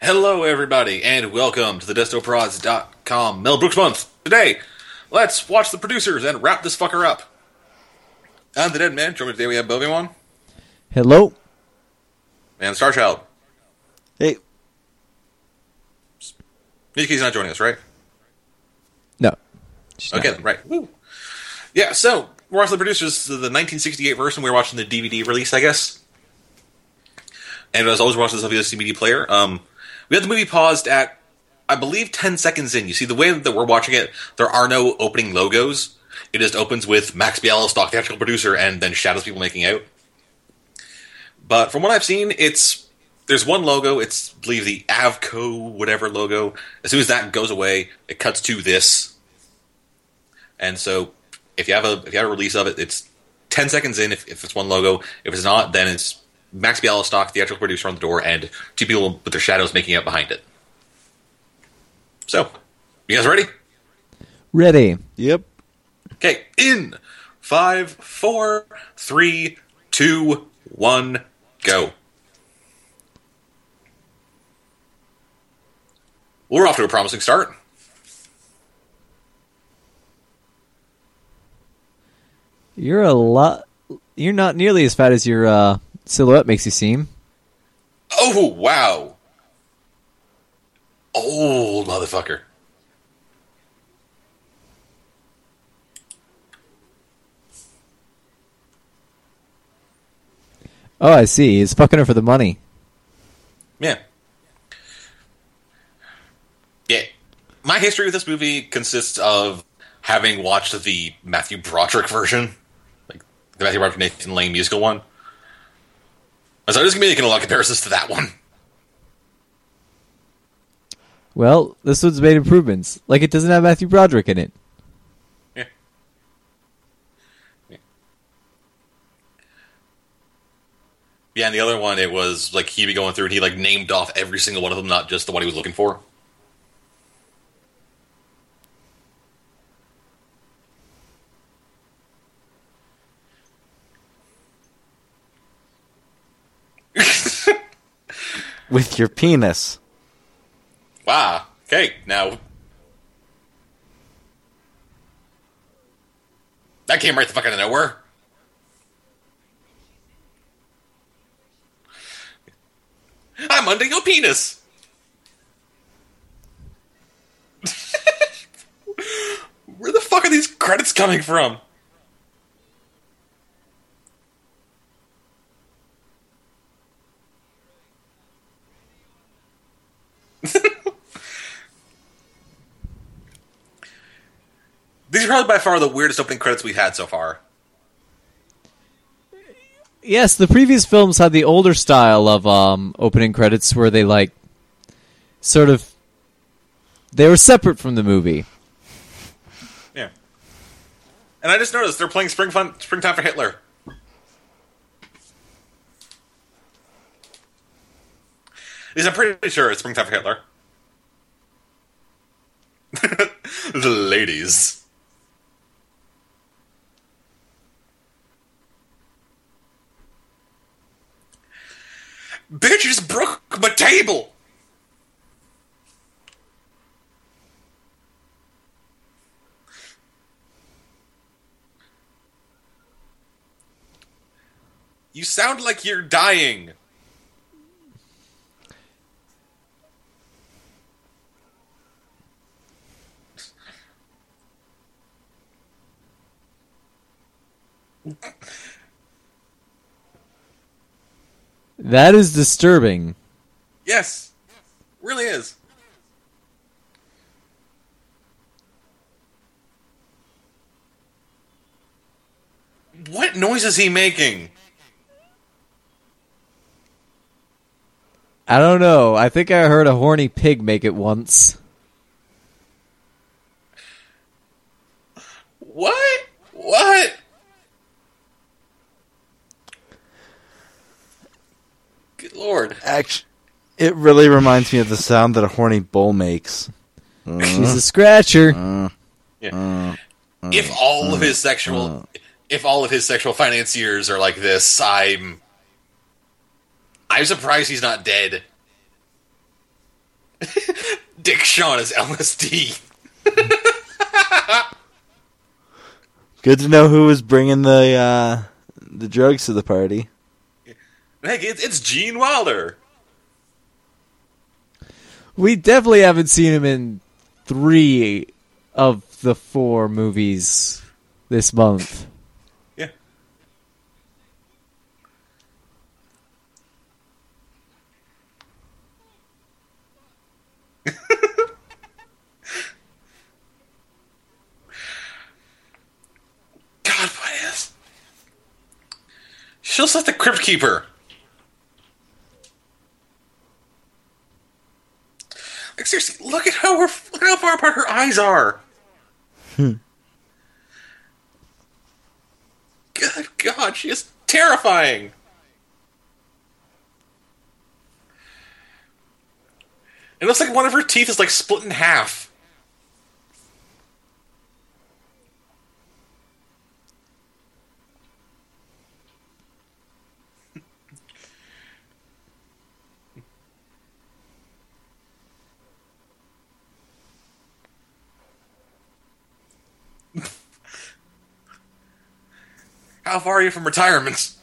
Hello, everybody, and welcome to the DestoProds.com Mel Brooks Month. Today, let's watch the producers and wrap this fucker up. I'm the Dead Man. Joining me today we have Boviwan Hello. and Starchild. Hey. Miki's not joining us, right? No. Okay, then, right. Woo. Yeah, so, we're watching the producers, the 1968 version. We're watching the DVD release, I guess. And as always, we're watching this on the DVD player. We had the movie paused at, I believe, 10 seconds in. You see, the way that we're watching it, there are no opening logos. It just opens with Max Bialystock, theatrical producer, and then shadows people making out. But from what I've seen, there's one logo. It's, I believe, the Avco whatever logo. As soon as that goes away, it cuts to this. And so, if you have a release of it, it's 10 seconds in if it's one logo. If it's not, then it's Max Bialystock, theatrical producer, on the door, and two people with their shadows making out behind it. So, you guys ready? Ready. Yep. Okay, in 5, 4, 3, 2, 1, go. We're off to a promising start. You're not nearly as fat as your silhouette makes you seem. Oh, wow. Old motherfucker. Oh, I see. He's fucking her for the money. Yeah. Yeah. My history with this movie consists of having watched the Matthew Broderick version, like the Matthew Broderick Nathan Lane musical one. So I'm just going to be making a lot of comparisons to that one. Well, this one's made improvements. Like, it doesn't have Matthew Broderick in it. Yeah. Yeah. Yeah, and the other one, it was like he'd be going through and he like named off every single one of them, not just the one he was looking for. With your penis. Wow. Okay, now that came right the fuck out of nowhere. I'm under your penis. Where the fuck are these credits coming from? These are probably by far the weirdest opening credits we've had so far. Yes, the previous films had the older style of opening credits where they, like, sort of... They were separate from the movie. Yeah. And I just noticed they're playing Springtime for Hitler. Because I'm pretty sure it's Springtime for Hitler. The ladies. Bitch, you just broke my table! You sound like you're dying. That is disturbing. Yes. Really is. What noise is he making? I don't know. I think I heard a horny pig make it once. What? What? Good lord. Actually, it really reminds me of the sound that a horny bull makes. She's a scratcher. Yeah. If all of his sexual financiers are like this, I'm surprised he's not dead. Dick Shawn is LSD. Good to know who was bringing the drugs to the party. Hey, it's Gene Wilder. We definitely haven't seen him in 3 of the 4 movies this month. Yeah. God, what is? She looks like the Crypt Keeper. Like, seriously, look at how far apart her eyes are. Good God, she is terrifying. It looks like one of her teeth is like split in half. How far are you from retirement?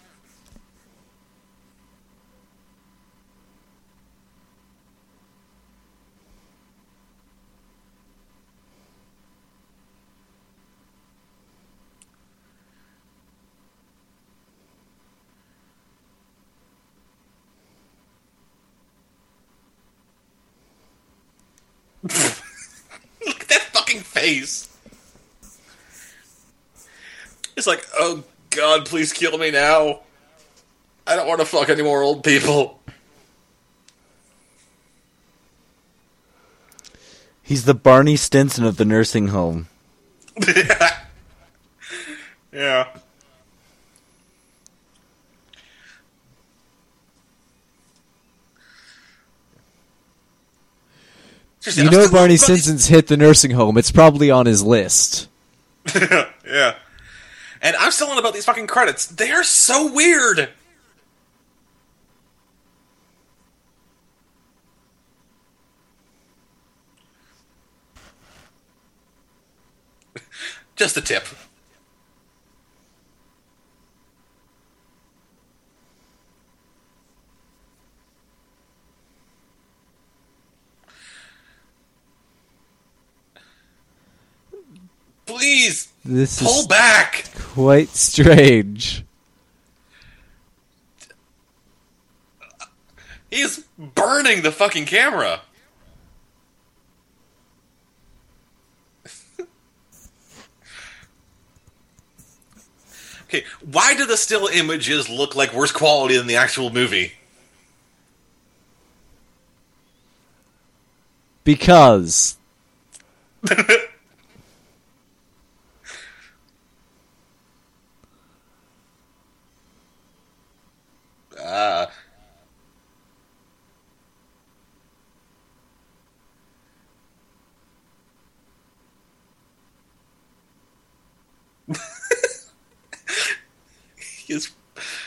Look at that fucking face. It's like, oh God, please kill me now. I don't want to fuck any more old people. He's the Barney Stinson of the nursing home. Yeah. You know Barney Stinson's hit the nursing home. It's probably on his list. Yeah. And I'm still on about these fucking credits. They are so weird. Just a tip. Please, This pull is back. quite strange. He's burning the fucking camera. Okay, why do the still images look like worse quality than the actual movie? Because He's...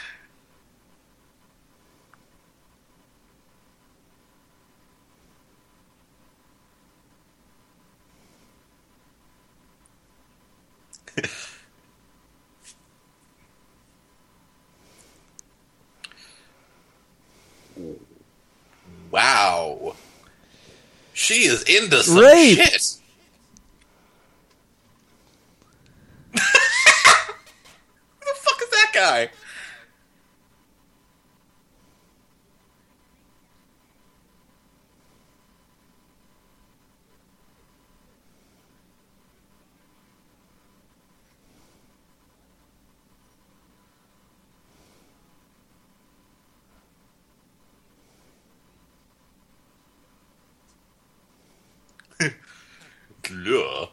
Wow. She is into some Rape. shit. Who the fuck is that guy? Glur.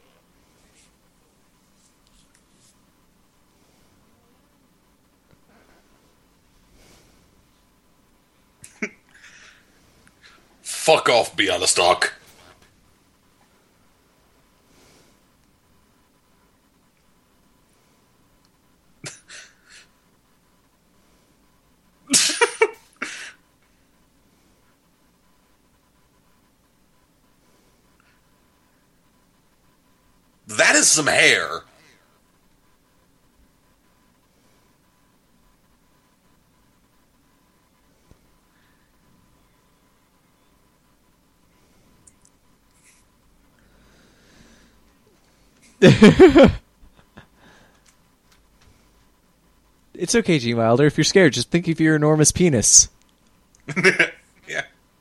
Fuck off, Bialystok. is some hair. It's okay, Gene Wilder. If you're scared, just think of your enormous penis. Yeah.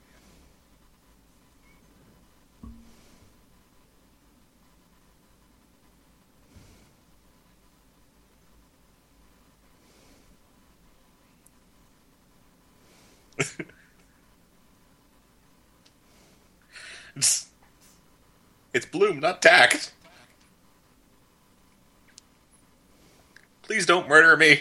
It's bloom, not tact. Please don't murder me.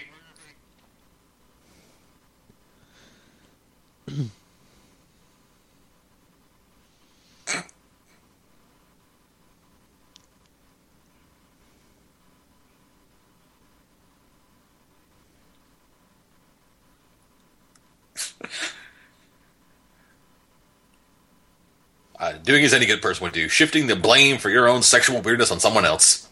Doing as any good person would do, shifting the blame for your own sexual weirdness on someone else.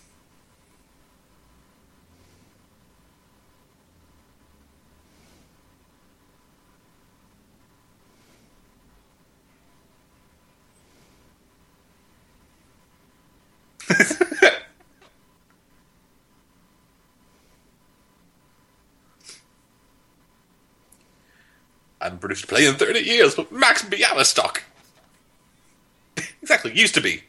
I've produced a play in 30 years with Max Bialystock. Exactly, used to be.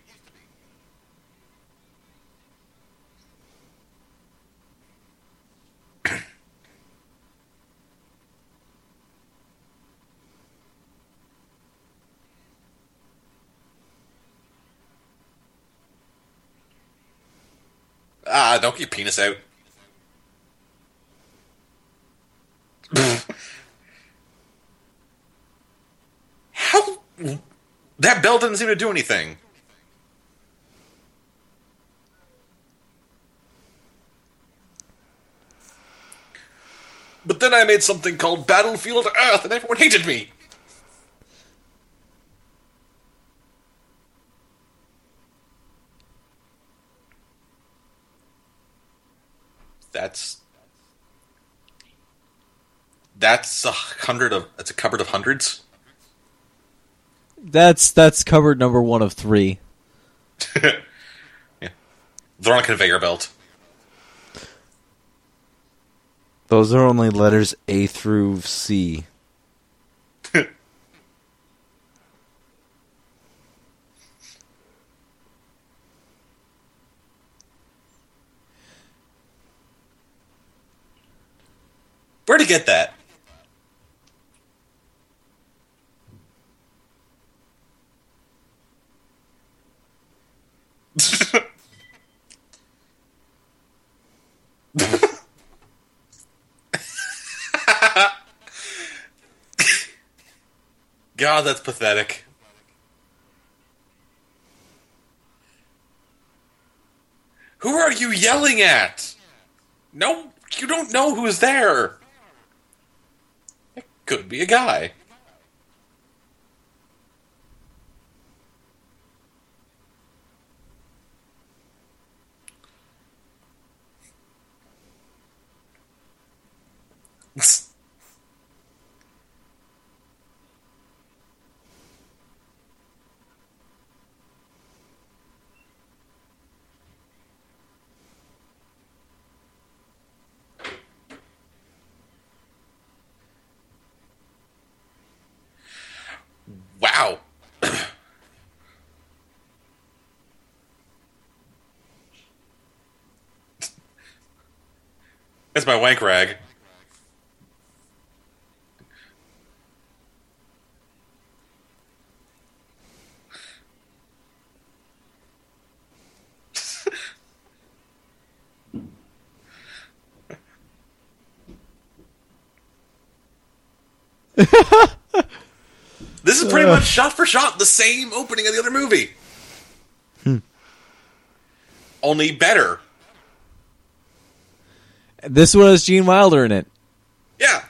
Don't get your penis out. How? That bell doesn't seem to do anything. But then I made something called Battlefield Earth and everyone hated me. That's a cupboard of hundreds. That's cupboard number 1 of 3. Yeah. They're on a conveyor belt. Those are only letters A through C. Where'd he get that? God, that's pathetic. Who are you yelling at? No, you don't know who's there. It could be a guy. Wow. That's my wank rag. This is pretty much shot for shot the same opening of the other movie. Only better. This one has Gene Wilder in it. Yeah.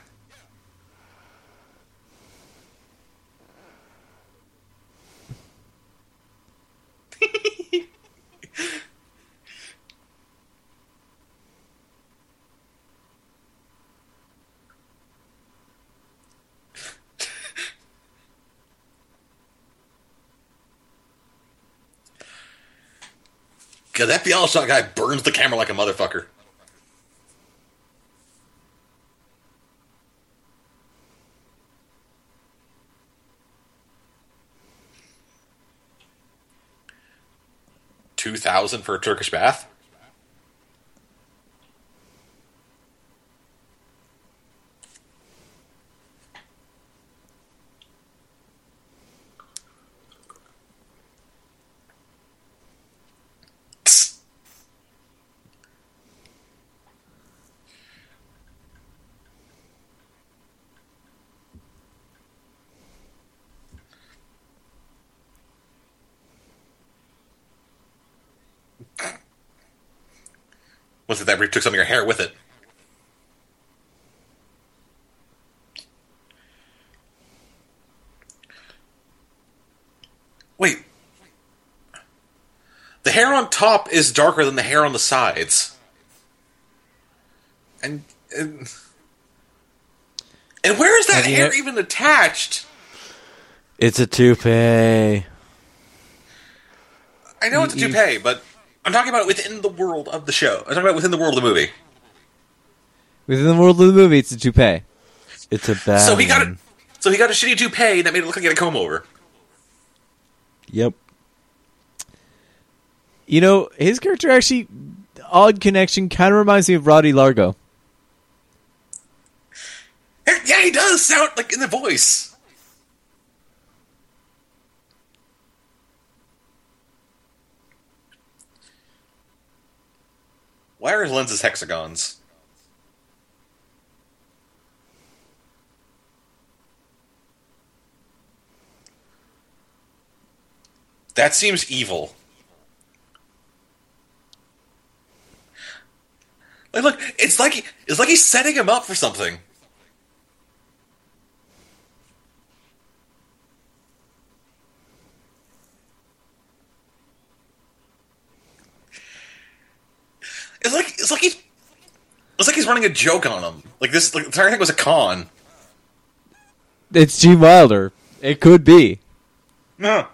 God, that Bialystok guy burns the camera like a motherfucker. $2,000 for a Turkish bath? Was it that Reap took some of your hair with it? Wait. The hair on top is darker than the hair on the sides. And where is that hair even attached? It's a toupee. I know it's a toupee, but I'm talking about within the world of the show. I'm talking about within the world of the movie. Within the world of the movie, it's a toupee. It's a bad So he got a shitty toupee that made it look like he had a comb over. Yep. You know, his character actually, odd connection, kind of reminds me of Roddy Largo. Yeah, he does sound like in the voice. Why are his lenses hexagons? That seems evil. Like, look, it's like he's setting him up for something. It's like he's running a joke on him. Like this, like the entire thing was a con. It's Gene Wilder. It could be. No.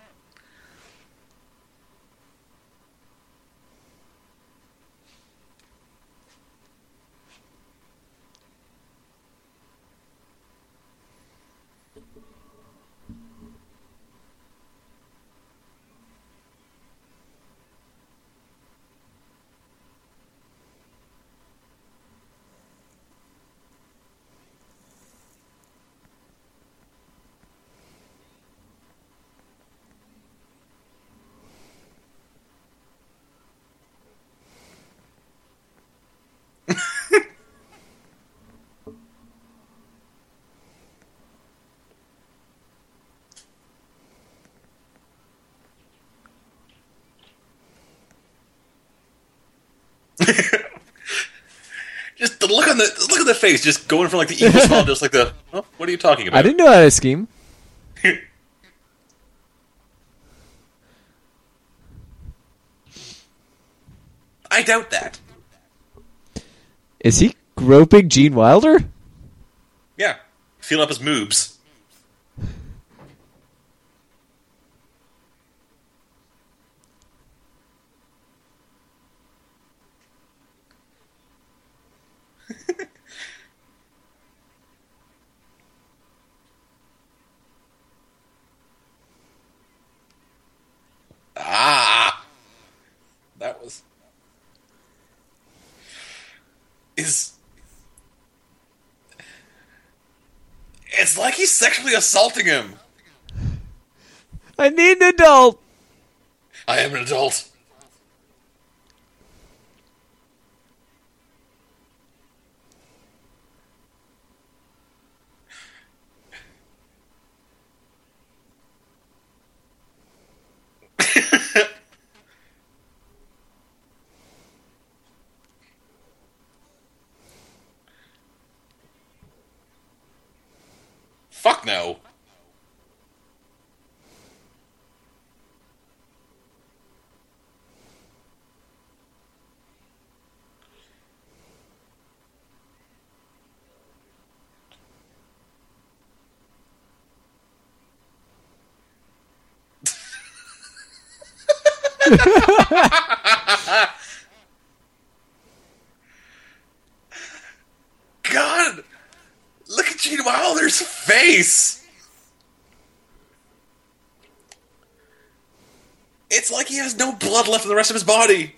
Just the look on the face, just going from like the evil smile, just like the. Oh, what are you talking about? I didn't know how to scheme. I doubt that. Is he groping Gene Wilder? Yeah, feeling up his moobs. That was. It's like he's sexually assaulting him. I need an adult. I am an adult. Fuck no. face! It's like he has no blood left in the rest of his body.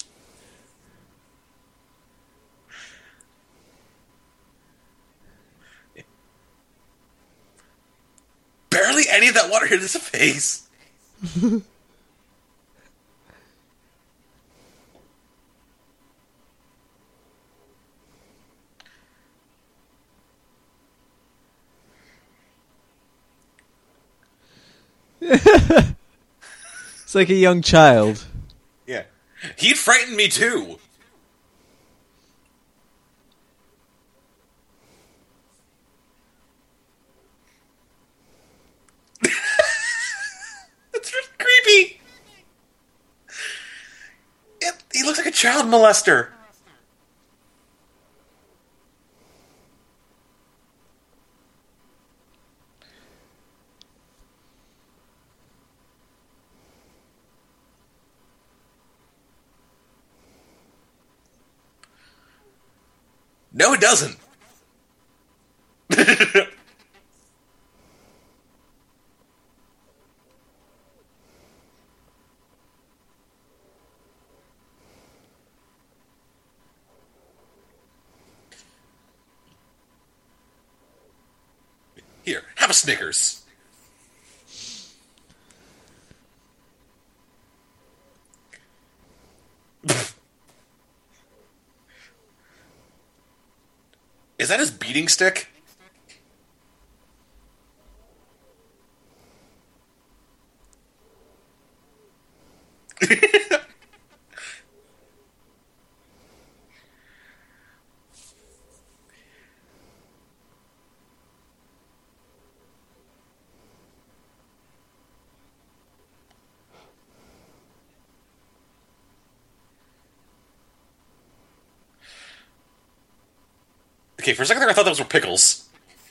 Barely any of that water hit his face. It's like a young child. Yeah. He'd frighten me too. That's just creepy. He looks like a child molester. No, it doesn't. Here, have a Snickers. Is that his beating stick? Okay, for a second there I thought those were pickles.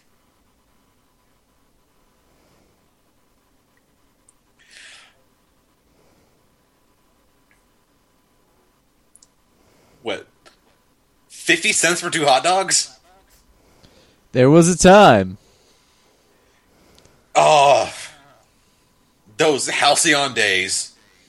What? 50 cents for 2 hot dogs? There was a time. Oh, those halcyon days.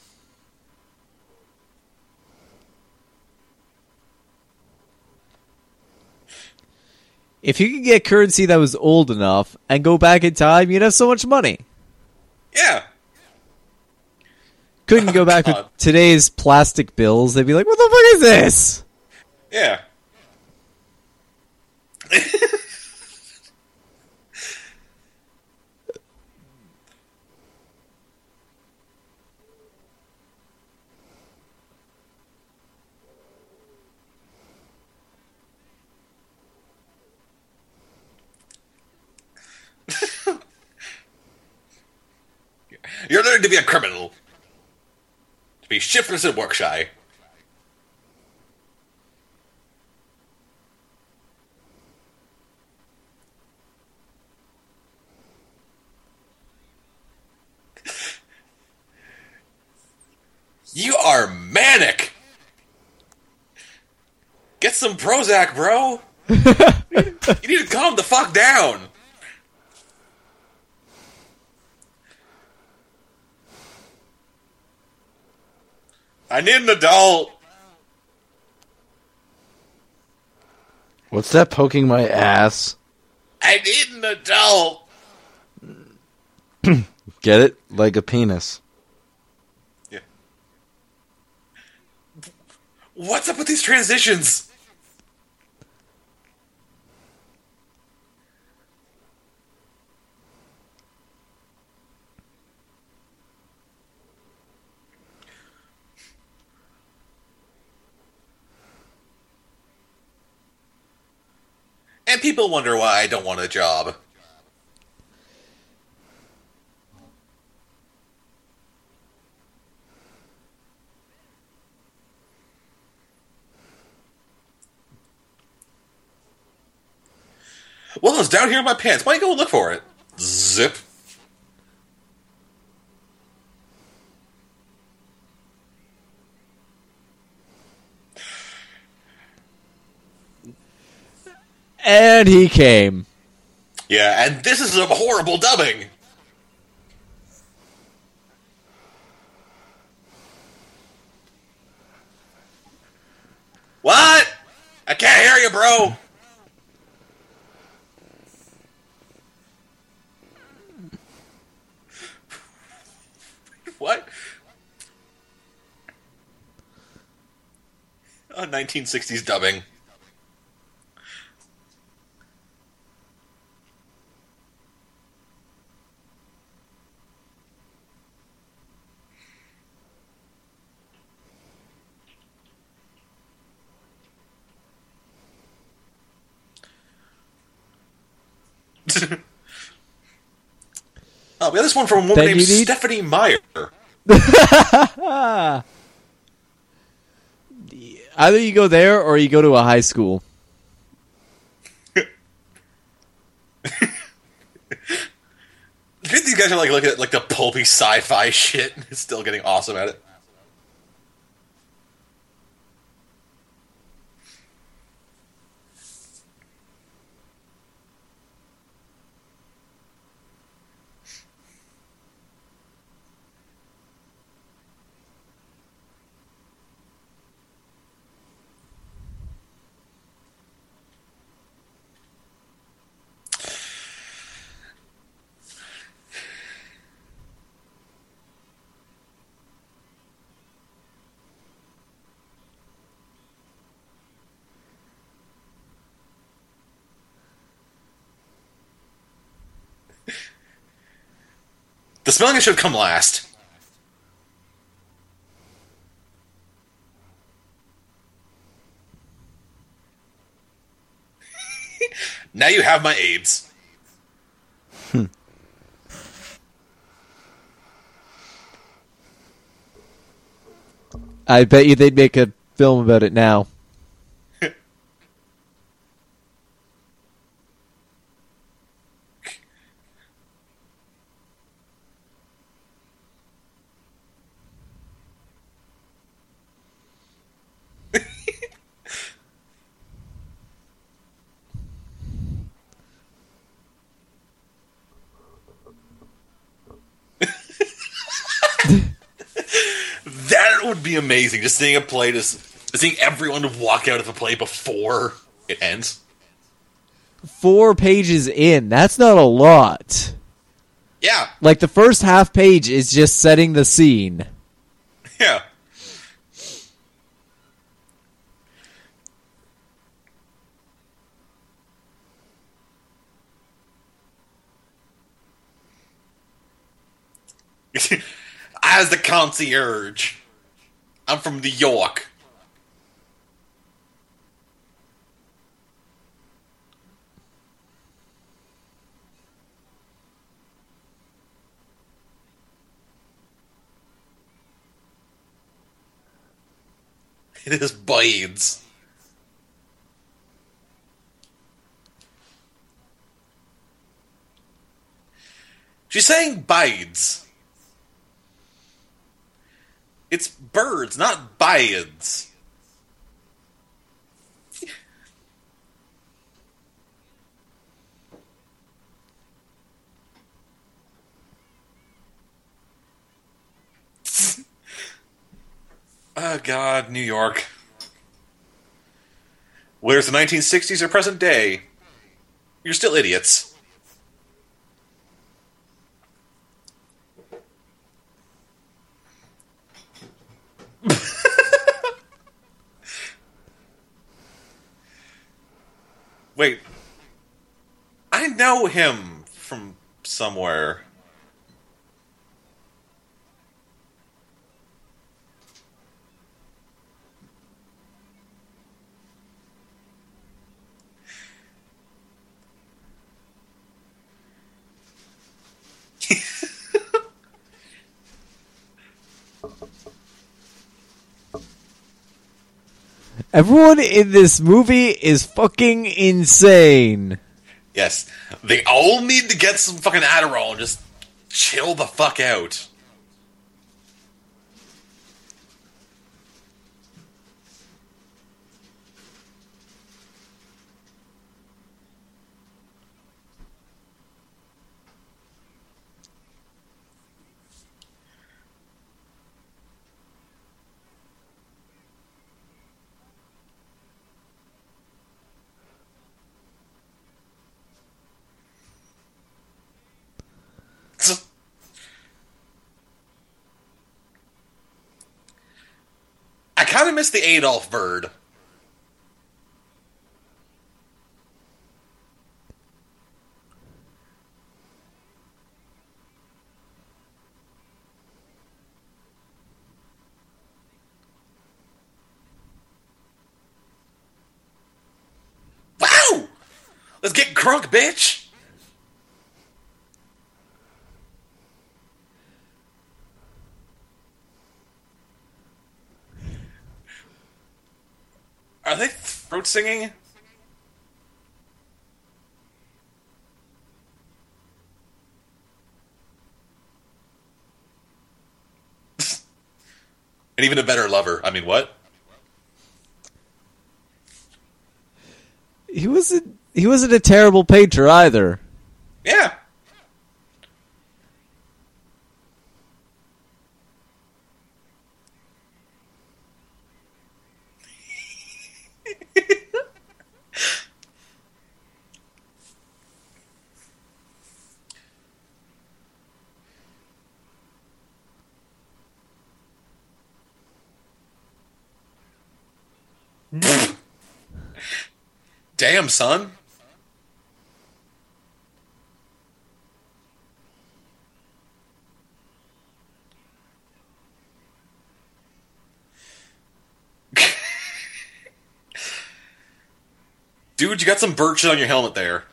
If you could get currency that was old enough and go back in time, you'd have so much money. Yeah. Couldn't go back God. with today's plastic bills. They'd be like, what the fuck is this? Yeah. You're learning to be a criminal. To be shiftless and work shy. You are manic. Get some Prozac, bro. You need to calm the fuck down. I need an adult. What's that poking my ass? I need an adult. Get it? Like a penis. Yeah. What's up with these transitions? And people wonder why I don't want a job. Well, it's down here in my pants. Why don't you go look for it? Zip. And he came. Yeah, and this is some horrible dubbing. What? I can't hear you, bro. What? 1960s dubbing. Oh, we got this one from a woman named Stephanie Meyer. Either you go there or you go to a high school. These guys are like looking at like the pulpy sci-fi shit and still getting awesome at it. The spelling should come last. Now you have my AIDS. I bet you they'd make a film about it now. That would be amazing. Just seeing a play, just seeing everyone walk out of the play before it ends. 4 pages in. That's not a lot. Yeah. Like, the first half page is just setting the scene. Yeah. As the concierge, I'm from New York. It is Bides. She's saying Bides. It's birds, not Bides. Oh, God, New York. Where's the 1960s or present day? You're still idiots. Wait. I know him from somewhere. Everyone in this movie is fucking insane. Yes. They all need to get some fucking Adderall and just chill the fuck out. kind of miss the Adolf bird. Wow! Let's get crunk, bitch! Are they throat singing? And even a better lover. I mean, what? He wasn't a terrible painter either. Yeah. Damn, son. Dude, you got some bird shit on your helmet there.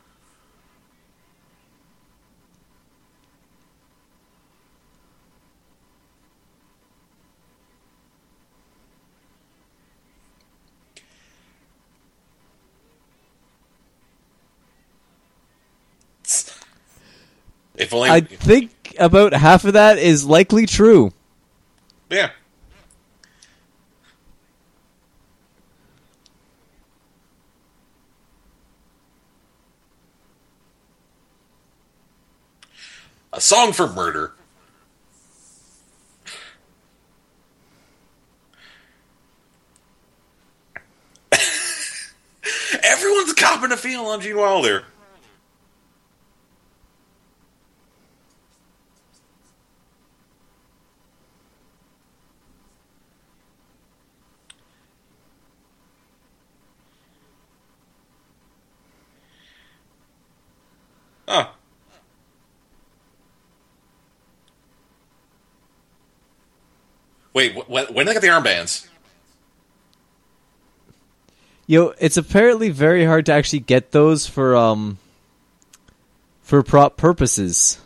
If only. I think about half of that is likely true. Yeah. A song for murder. Everyone's copping a feel on Gene Wilder. Huh. Wait, when did they get the armbands? Yo, it's apparently very hard to actually get those for prop purposes.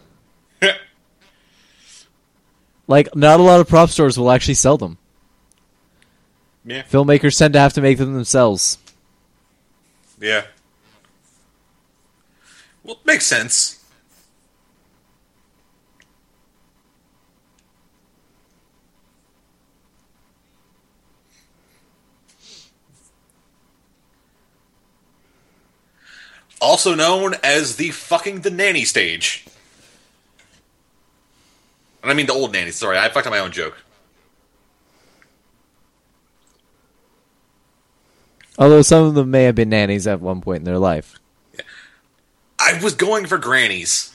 Like, not a lot of prop stores will actually sell them. Yeah. Filmmakers tend to have to make them themselves. Yeah. Well, it makes sense. Also known as the nanny stage. And I mean the old nanny. Sorry, I fucked up my own joke. Although some of them may have been nannies at one point in their life. I was going for grannies.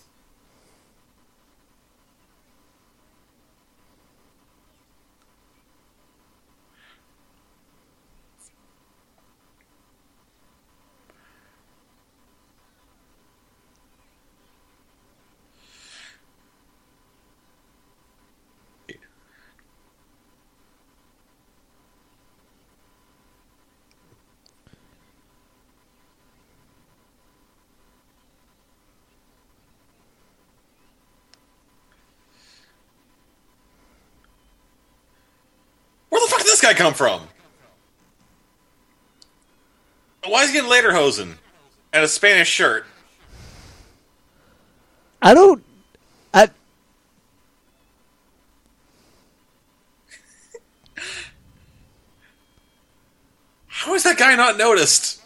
Where the fuck did this guy come from? Why is he getting lederhosen and a Spanish shirt? I don't... How is that guy not noticed?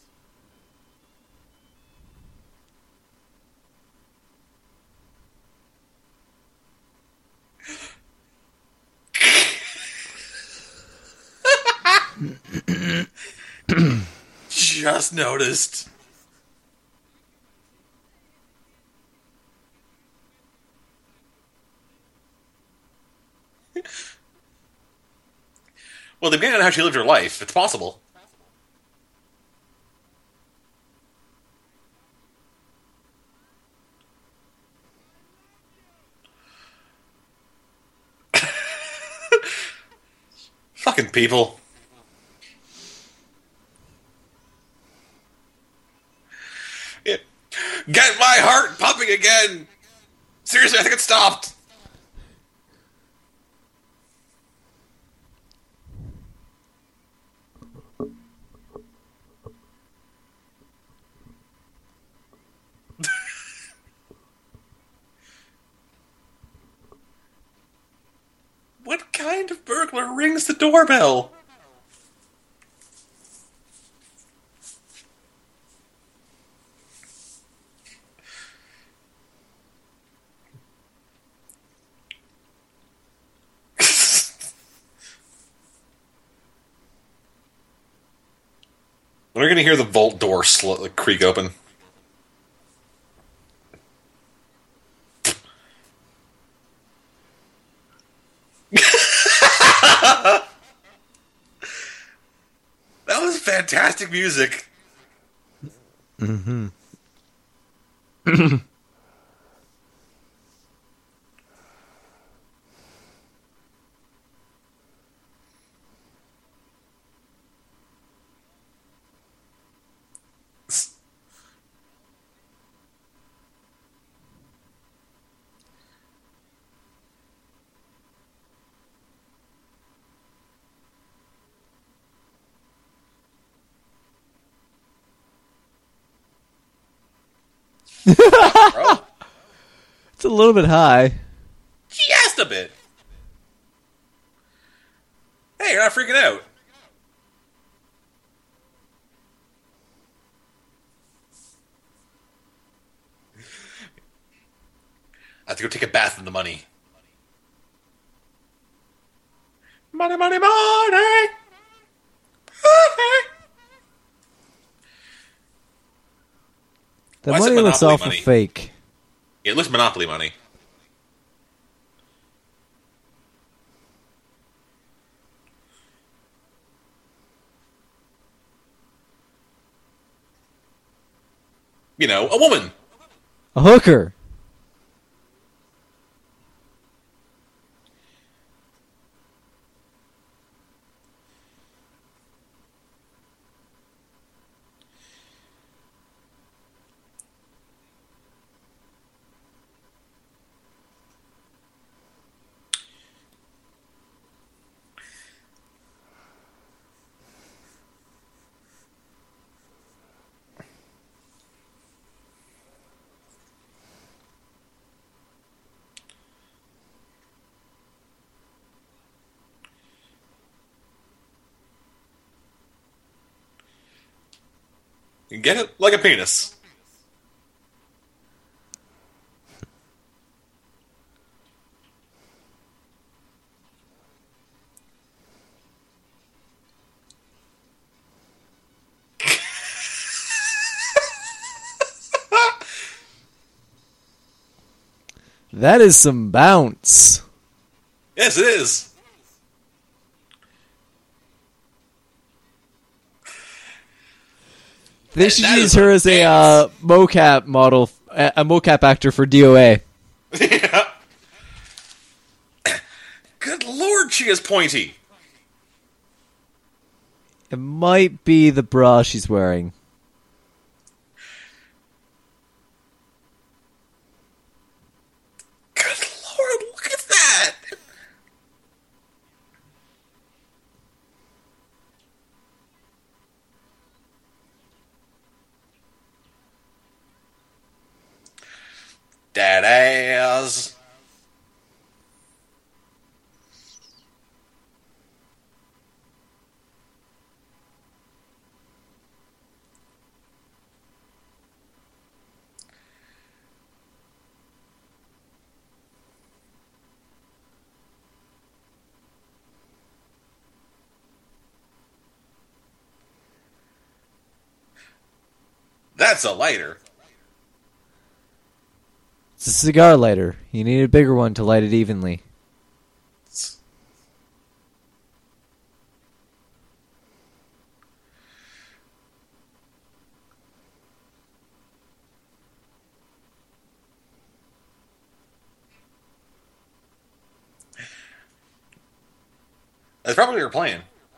Just noticed. Well, they may not know how she lived her life. It's possible. Fucking people. Yeah. Get my heart pumping again! Seriously, I think it stopped. What kind of burglar rings the doorbell? We're going to hear the vault door creak open. That was fantastic music. Mm-hmm. Bro, It's a little bit high. just a bit. Hey, you're not freaking out. I have to go take a bath in the money. Money, money, money! The Why is it money looks Monopoly awful money? fake. It looks Monopoly money. You know, a woman. A hooker. You get it? Like a penis. That is some bounce. Yes, it is. They should that use is her a as a dance. mocap model, a mocap actor for DOA. Yeah. Good lord, she is pointy. It might be the bra she's wearing. Good lord, look at that. That ass. That's a lighter. It's a cigar lighter. You need a bigger one to light it evenly. That's probably what you're playing.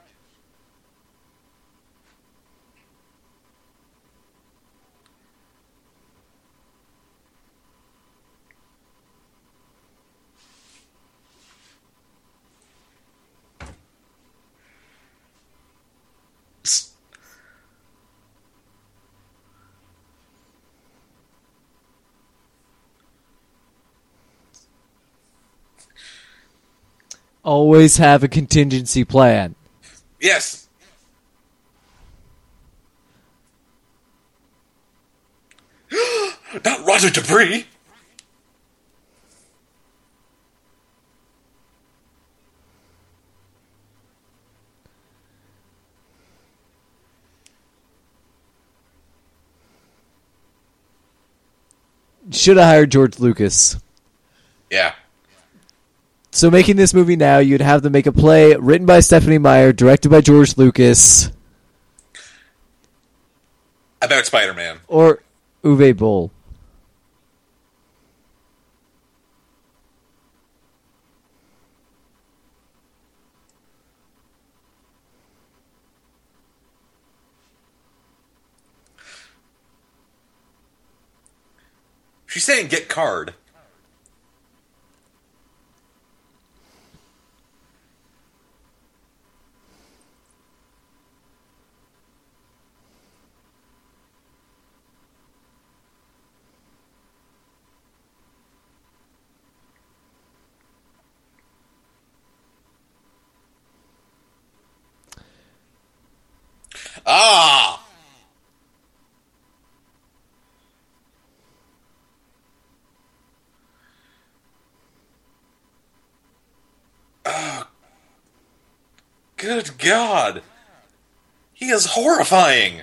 Always have a contingency plan. Yes. Not rotten debris. Should have hired George Lucas. Yeah. So making this movie now, you'd have them make a play written by Stephenie Meyer, directed by George Lucas. About Spider-Man. Or Uwe Boll. She's saying get card. Ah! Good God. He is horrifying.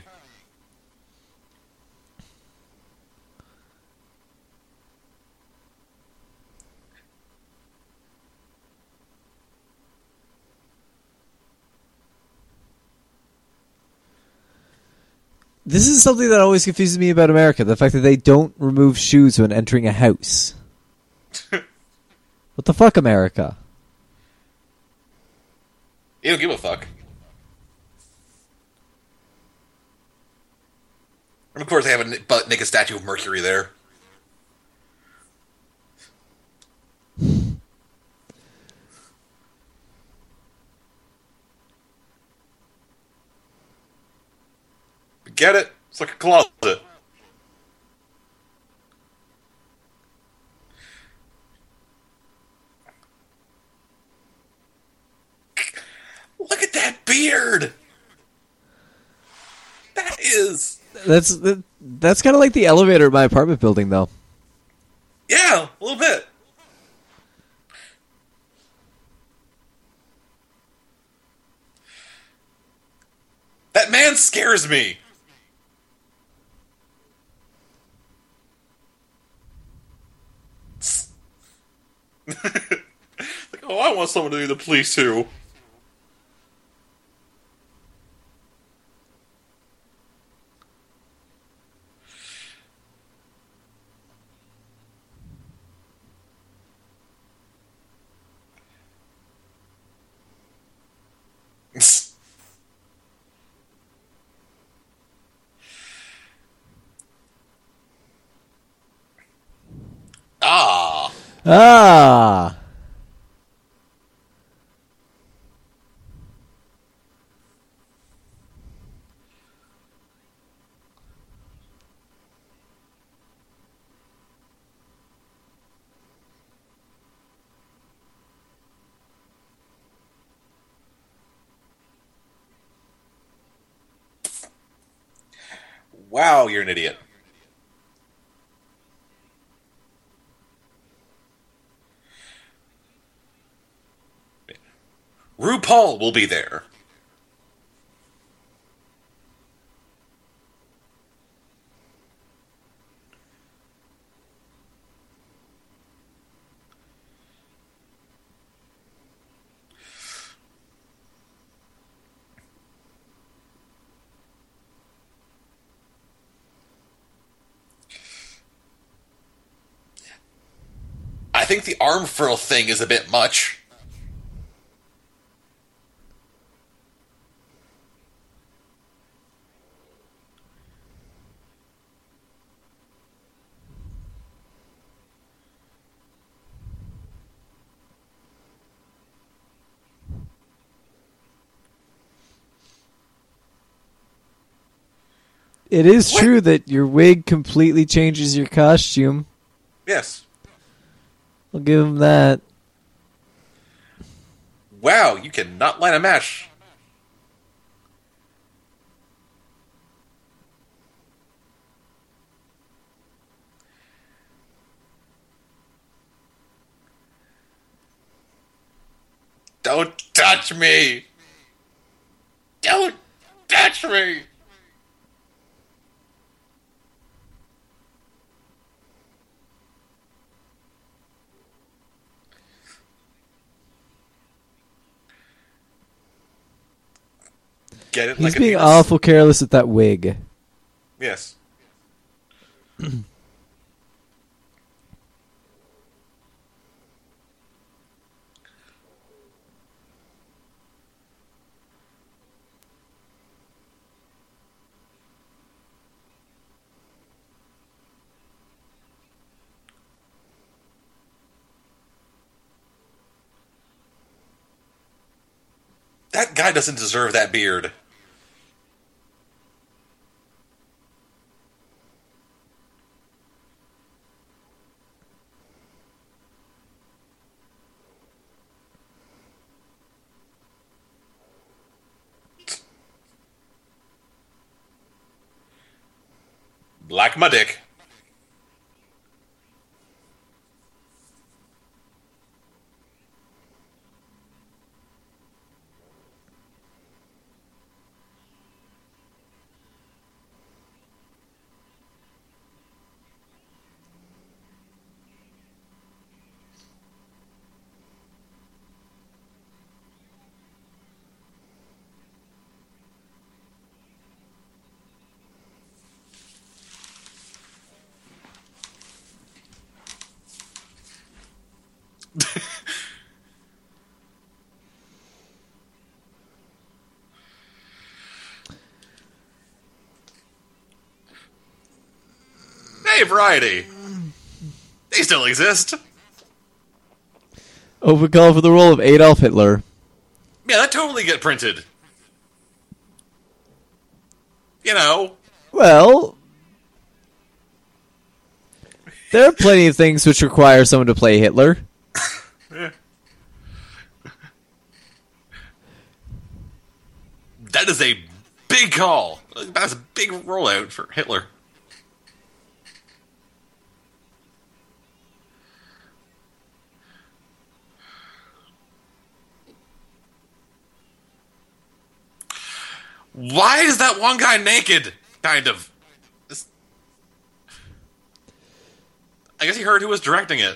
This is something that always confuses me about America, the fact that they don't remove shoes when entering a house. What the fuck, America? You don't give a fuck. And of course, they have a butt naked statue of Mercury there. Get it? It's like a closet. Look at that beard! That is... That's kind of like the elevator at my apartment building, though. Yeah, a little bit. That man scares me. Like, oh, I want someone to be the police too. Ah. Ah! Wow, you're an idiot. RuPaul will be there. I think the arm furl thing is a bit much. It is What? true that your wig completely changes your costume. Yes. I'll give him that. Wow, you cannot light a match. Don't touch me! Don't touch me! Get it? He's like a being penis? awful careless with that wig. Yes. That guy doesn't deserve that beard. Black my dick. Hey, Variety. They still exist. Open call for the role of Adolf Hitler. Yeah, that totally get printed. You know. Well, there are plenty of things which require someone to play Hitler. That is a big call. That's a big rollout for Hitler. Why is that one guy naked? Kind of. I guess he heard who was directing it.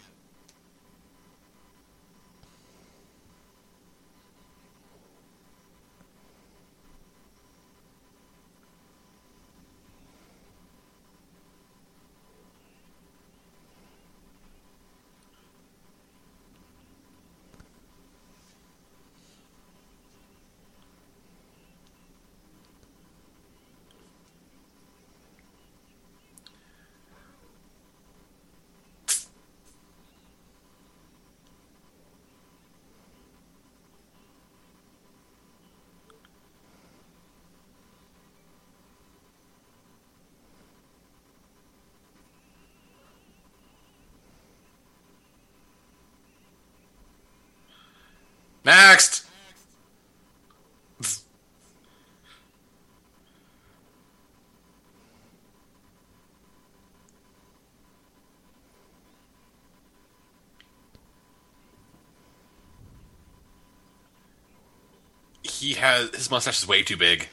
Next! His mustache is way too big.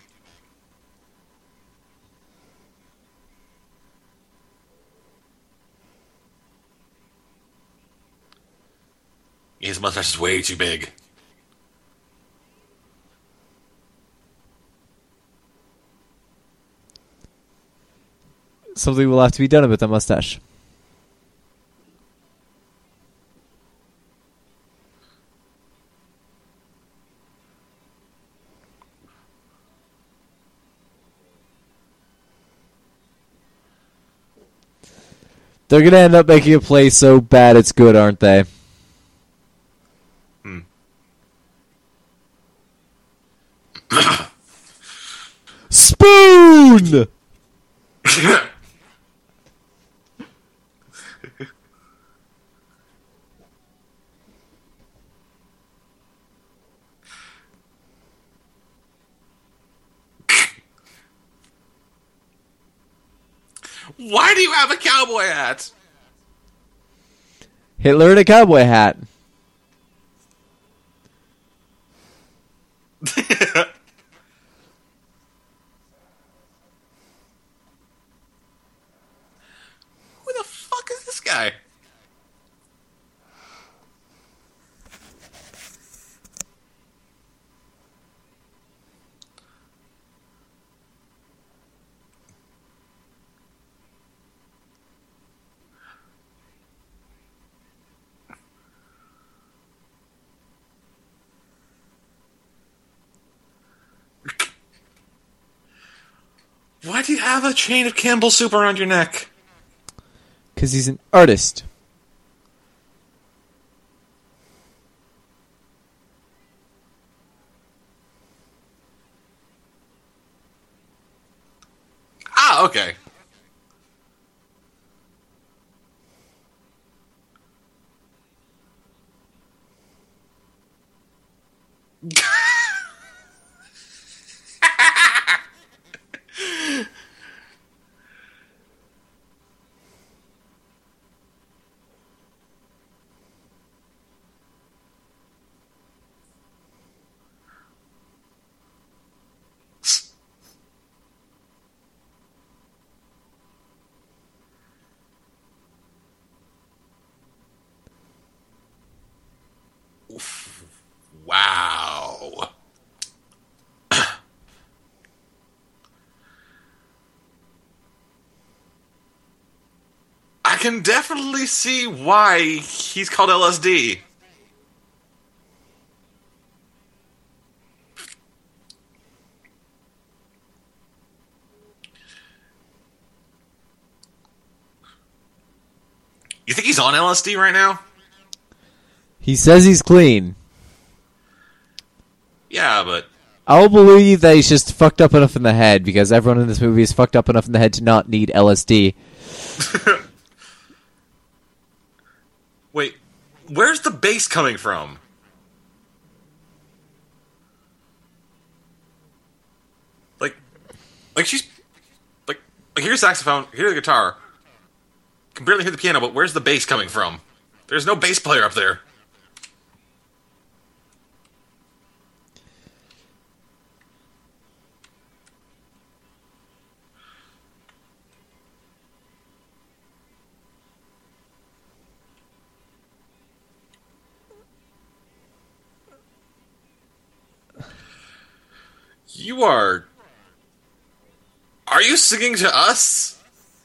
His mustache is way too big. Something will have to be done about the mustache. They're going to end up making a play so bad it's good, aren't they? Spoon! Why do you have a cowboy hat? Hitler in a cowboy hat. Who the fuck is this guy? Why do you have a chain of Campbell soup around your neck? Because he's an artist. Ah, okay. Wow. I can definitely see why he's called LSD. You think he's on LSD right now? He says he's clean. Yeah, but I'll believe that he's just fucked up enough in the head, because everyone in this movie is fucked up enough in the head to not need LSD. wait, where's the bass coming from? Like she's like here's saxophone, here's the guitar. Can barely hear the piano, but where's the bass coming from? There's no bass player up there. You are you singing to us?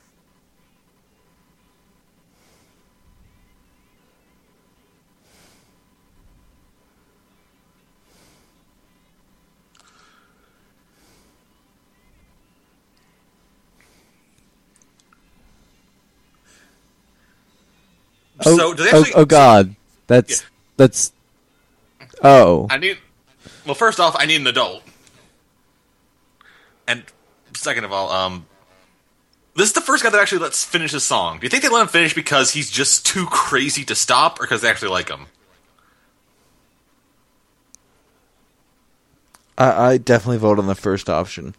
So, do they actually... Oh God, that's. Oh, Well, first off, I need an adult, and second of all, this is the first guy that actually lets finish his song. Do you think they let him finish because he's just too crazy to stop, or because they actually like him? I definitely vote on the first option.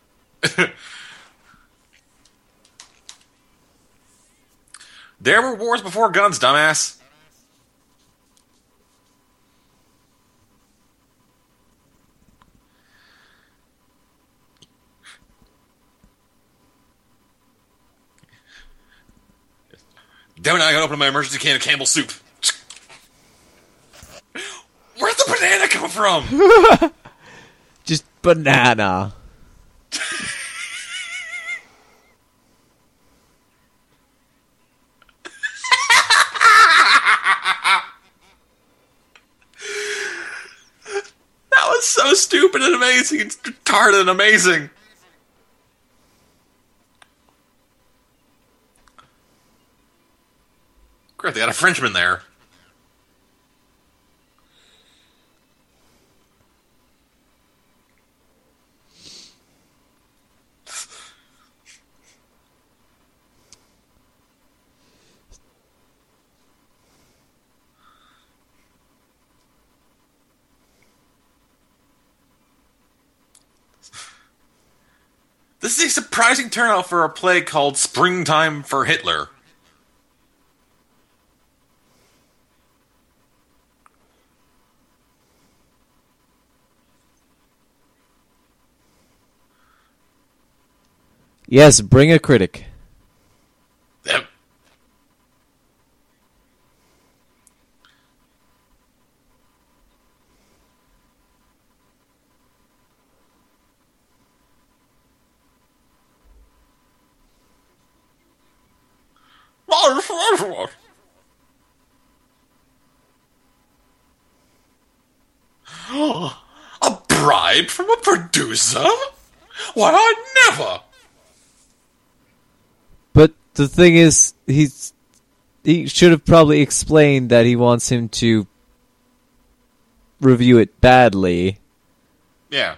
There were wars before guns, dumbass. Damn it, I gotta open my emergency can of Campbell soup. Where'd the banana come from? just banana. That was so stupid and amazing and retarded and amazing. Great, they had a Frenchman there. This is a surprising turnout for a play called Springtime for Hitler. Yes, bring a critic. Yep. A bribe from a producer? Why, I never! But the thing is, he should have probably explained that he wants him to review it badly. Yeah.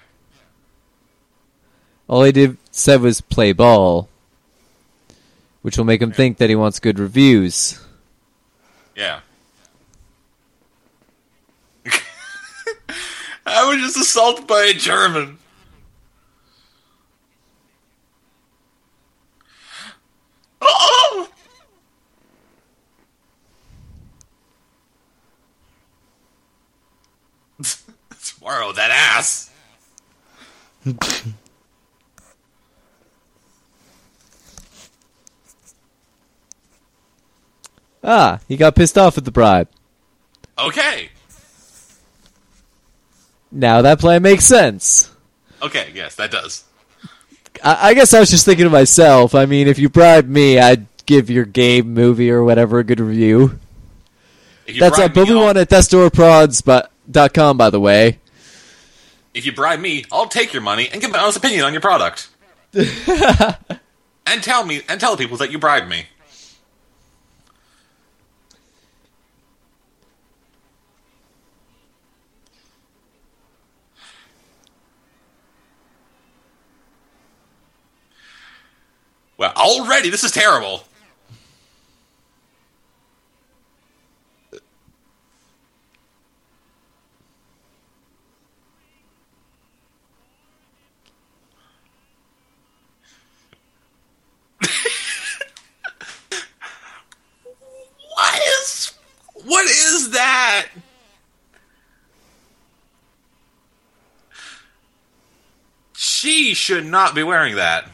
All he said was play ball, which will make him think that he wants good reviews. Yeah. I was just assaulted by a German. Oh! Tomorrow, that ass. Ah, he got pissed off at the bribe. Okay. Now that plan makes sense. Okay, yes, that does. I guess I was just thinking to myself, I mean, if you bribed me, I'd give your game, movie, or whatever a good review. That's at Booby1 at TheStoreProds.com, by the way. If you bribe me, I'll take your money and give my honest opinion on your product. and tell people that you bribed me. Well, already, this is terrible. What is that? She should not be wearing that.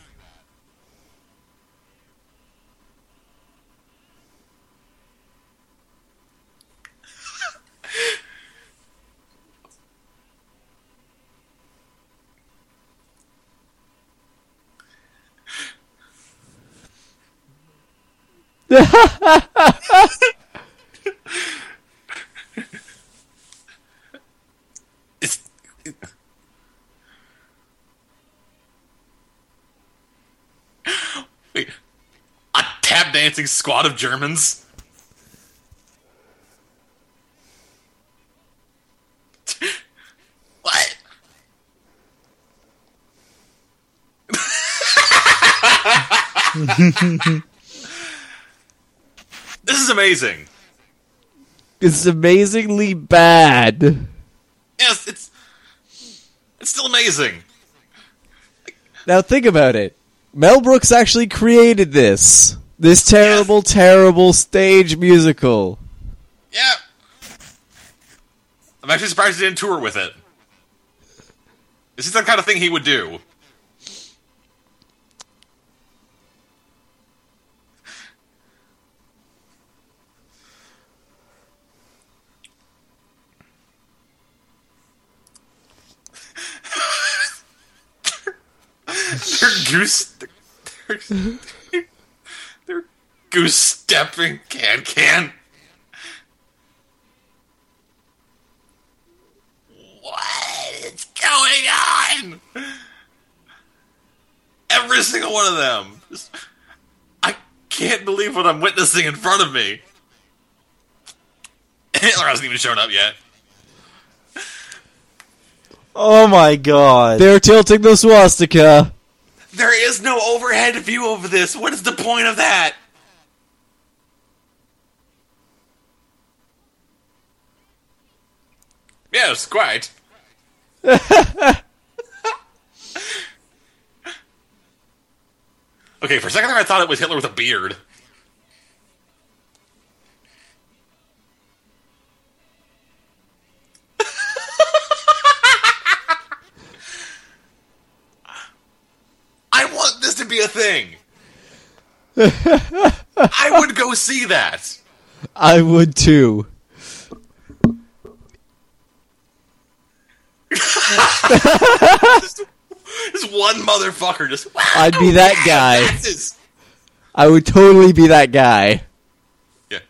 Wait, a tap dancing squad of Germans? What? This is amazing. It's amazingly bad. Yes, it's still amazing. Now think about it. Mel Brooks actually created this. This terrible, terrible stage musical. Yeah. I'm actually surprised he didn't tour with it. This is the kind of thing he would do. They're goose stepping can. What is going on? Every single one of them. I can't believe what I'm witnessing in front of me. Hitler hasn't even shown up yet. Oh my god. They're tilting the swastika. There is no overhead view of this. What is the point of that? Yes, quite. Okay, for a second there I thought it was Hitler with a beard. I want this to be a thing. I would go see that. I would too. Just one motherfucker just... Wow, I'd be that guy. Nazis. I would totally be that guy. Yeah.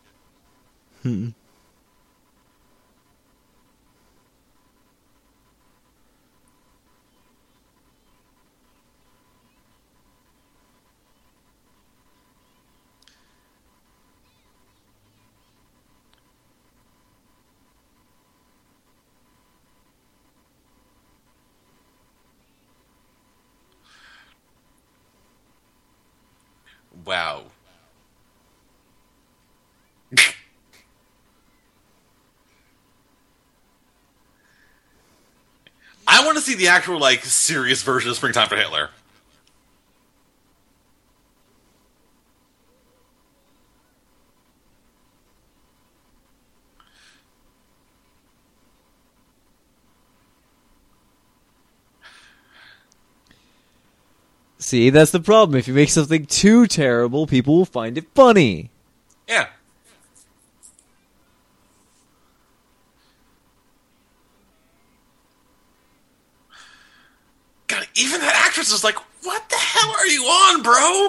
Wow. I want to see the actual, like, serious version of Springtime for Hitler. See, that's the problem. If you make something too terrible, people will find it funny. Yeah. God, even that actress is like, what the hell are you on, bro?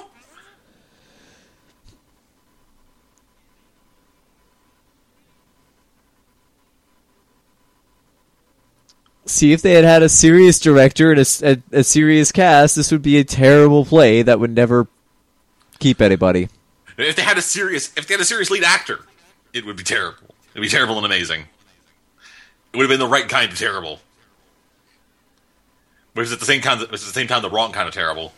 See, if they had had a serious director and a serious cast, this would be a terrible play that would never keep anybody. If they had a serious lead actor, it would be terrible. It'd be terrible and amazing. It would have been the right kind of terrible. Which is at the same time the wrong kind of terrible.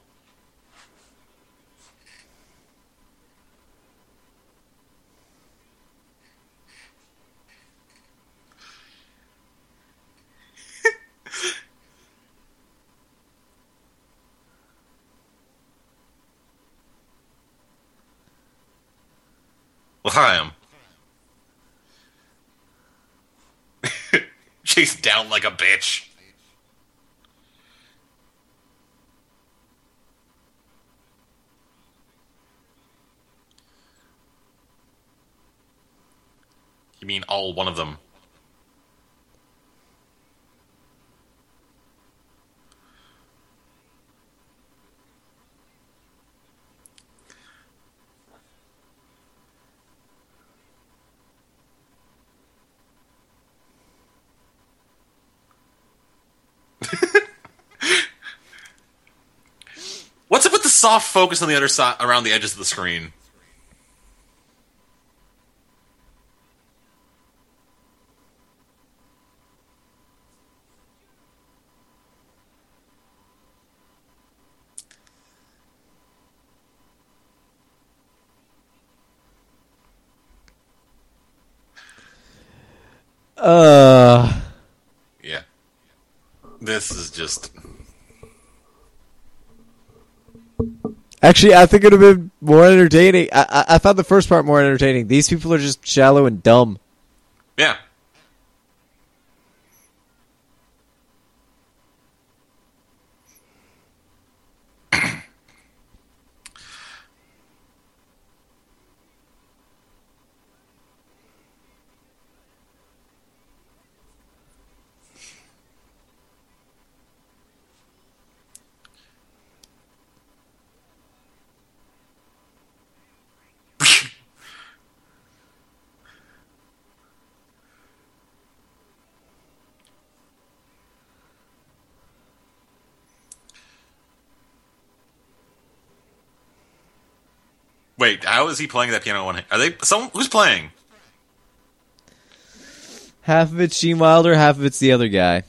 L'chaim. Chased down like a bitch. You mean all one of them? What's up with the soft focus on the other side, around the edges of the screen? Yeah. This is just... Actually, I think it would have been more entertaining. I found the first part more entertaining. These people are just shallow and dumb. Yeah. Wait, how is he playing that piano? Are they someone who's playing? Half of it's Gene Wilder, half of it's the other guy.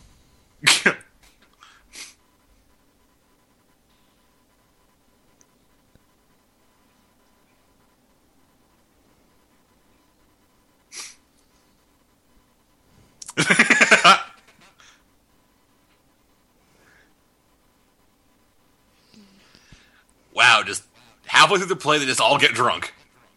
halfway through the play, they just all get drunk.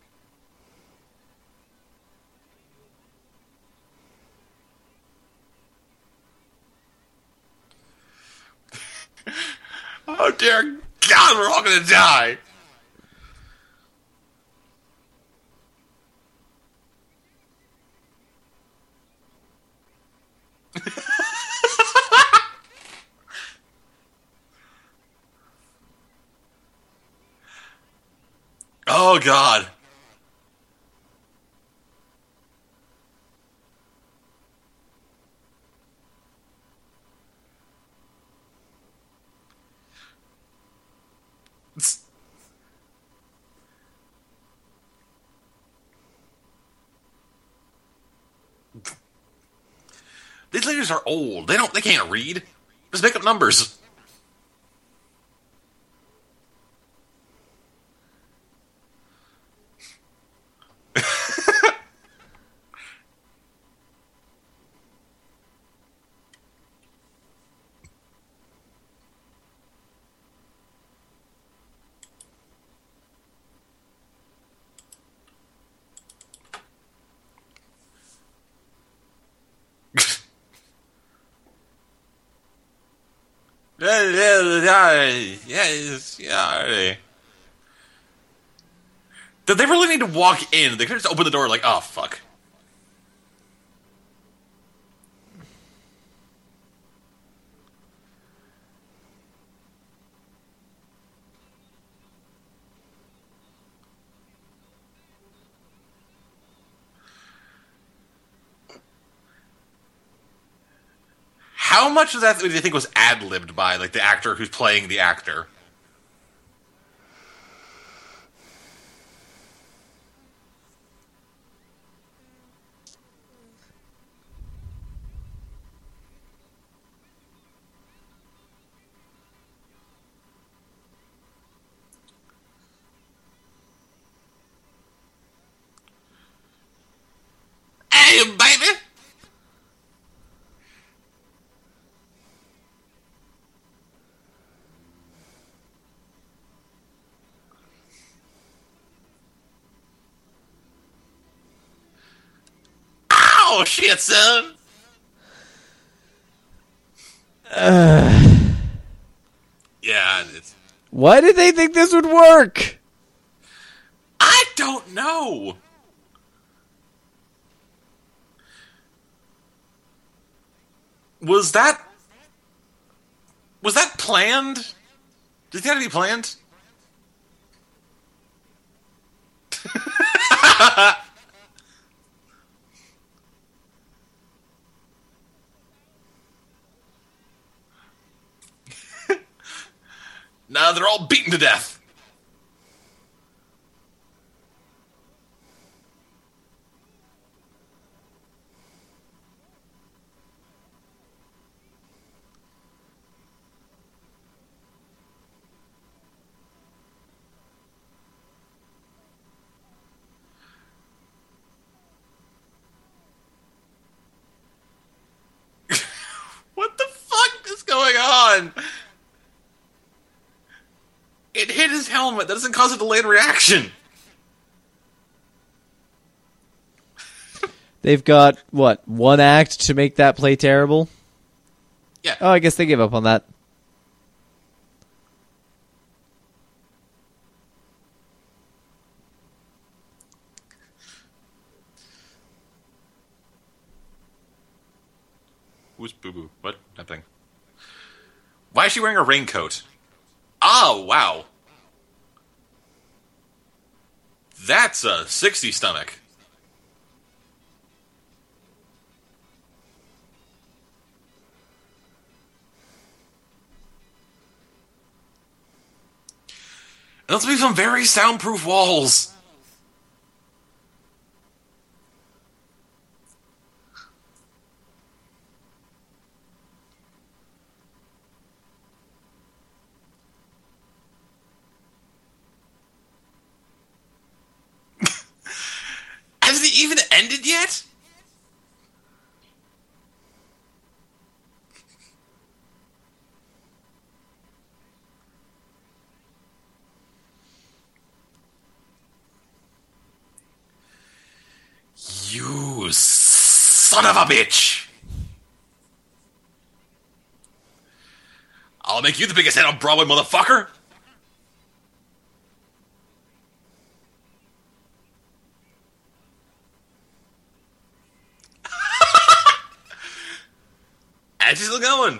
Oh, dear God, we're all going to die. Oh, God. These ladies are old. They can't read. Just make up numbers. Yes, yeah. Did they really need to walk in? They could just open the door like, oh, fuck. How much of that do you think was ad-libbed by, like, the actor who's playing the actor? Hey, baby! Oh, shit, son! Yeah, it's... Why did they think this would work? I don't know! Was that planned? Did that have to be planned? Nah, they're all beaten to death. What the fuck is going on? It hit his helmet. That doesn't cause a delayed reaction. They've got, what, one act to make that play terrible? Yeah. Oh, I guess they gave up on that. Who's Boo Boo? What? Nothing. Why is she wearing a raincoat? Oh, wow. That's a 60 stomach. And those be some very soundproof walls. Has it even ended yet? You son of a bitch! I'll make you the biggest hit on Broadway, motherfucker! And she's still going.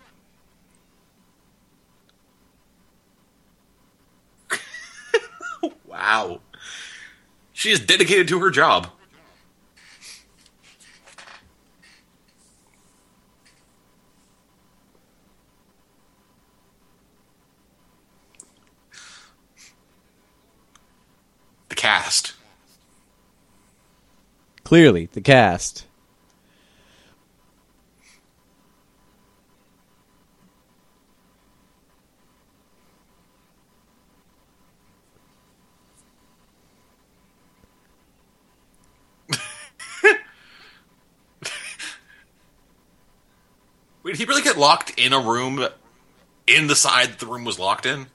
Wow. She is dedicated to her job. The cast. Clearly, the cast. Wait, did he really get locked in a room in the side that the room was locked in?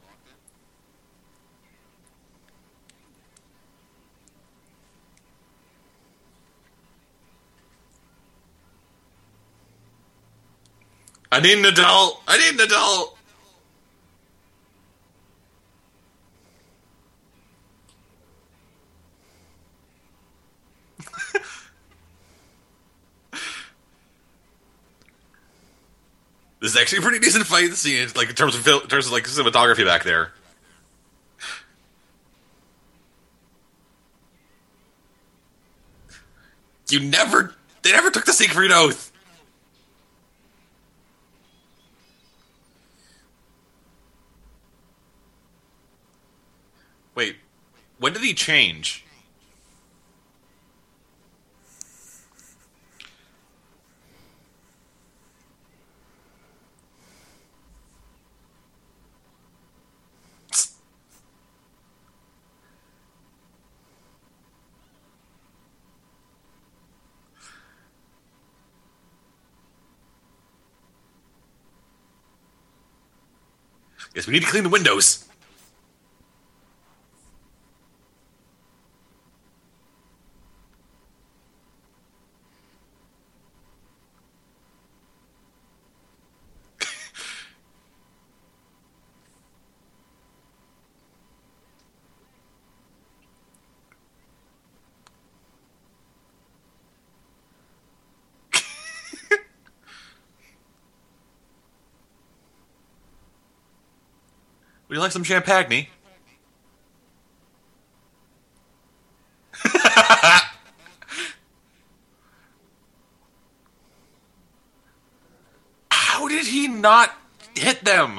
I need an adult! I need an adult! This is actually a pretty decent fight scene, like in terms of like cinematography back there. They never took the Siegfried Oath. Wait, when did he change? Yes, we need to clean the windows. Would you like some champagne? How did he not hit them?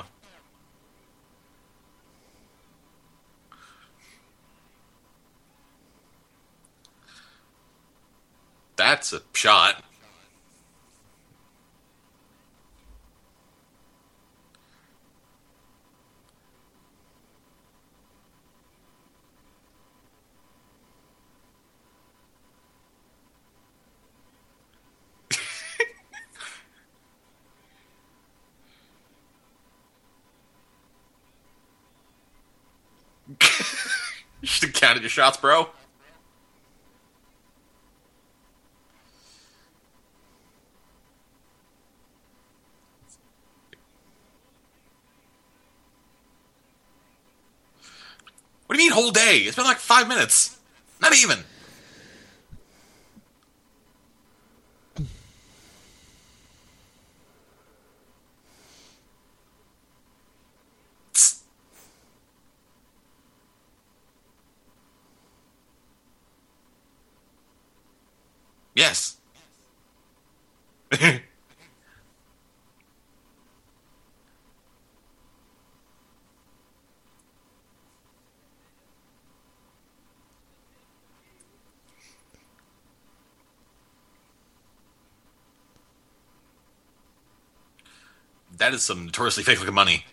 That's a shot. You should have counted your shots, bro. What do you mean whole day? It's been like 5 minutes. Not even. Yes. That is some notoriously fake looking money.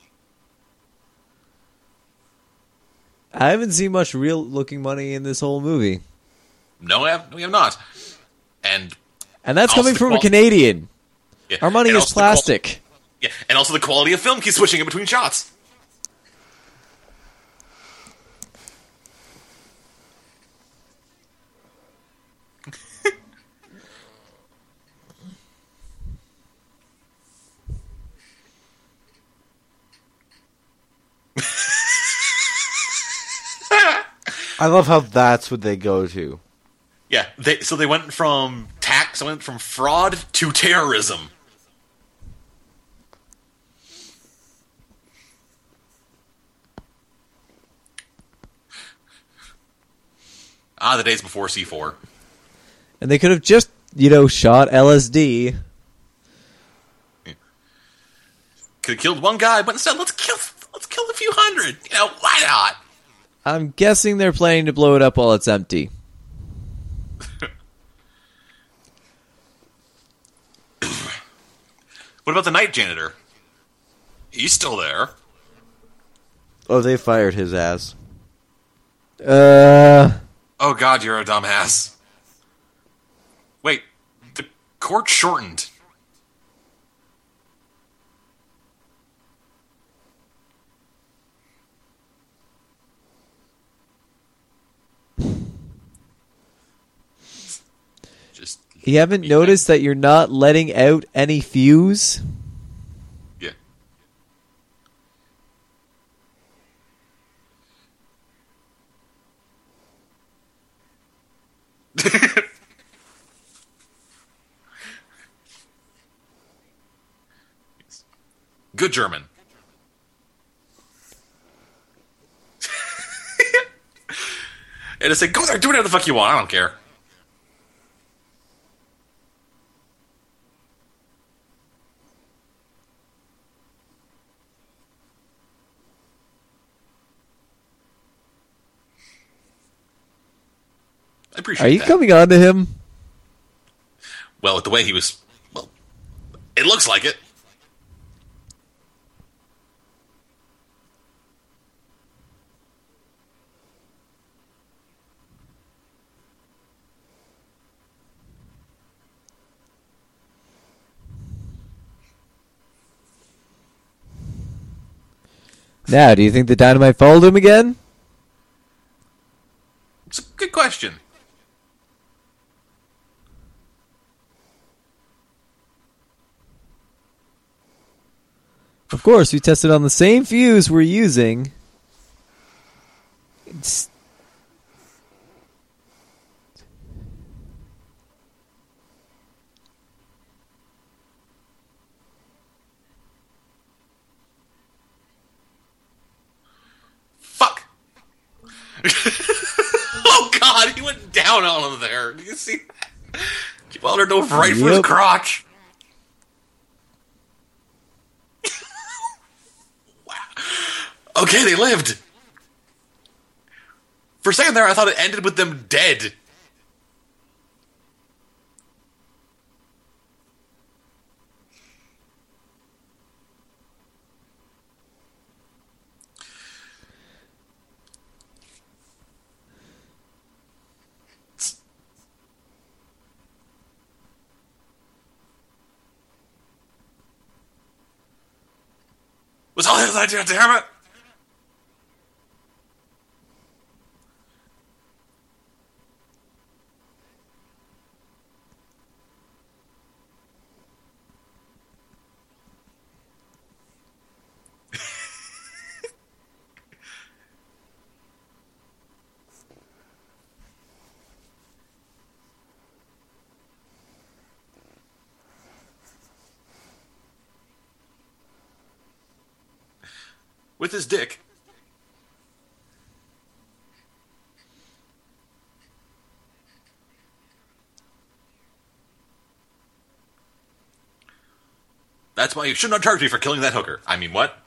I haven't seen much real looking money in this whole movie. No, we have not. And that's coming from a Canadian. Yeah. Our money is plastic. Yeah, and also the quality of film keeps switching in between shots. I love how that's what they go to. Yeah, so they went from tax, went from fraud to terrorism. The days before C4. And they could have just, shot LSD. Yeah. Could have killed one guy, but instead, let's kill a few hundred. Why not? I'm guessing they're planning to blow it up while it's empty. What about the night janitor? He's still there. Oh, they fired his ass. Oh God, you're a dumbass. Wait, the court shortened. You haven't noticed that you're not letting out any fuse? Yeah. Good German. And it's like, go there, do whatever the fuck you want. I don't care. I appreciate Are you that. coming on to him? Well, with the way he was... Well, it looks like it. Now, do you think the dynamite followed him again? It's a good question. Of course, we tested on the same fuse we're using. It's... Fuck! Oh God, he went down on him there. Do you see that? He followed her right for his crotch. Wow. Okay, they lived. For a second there, I thought it ended with them dead. Was all his idea, damn it! With his dick. That's why you should not charge me for killing that hooker. I mean, what?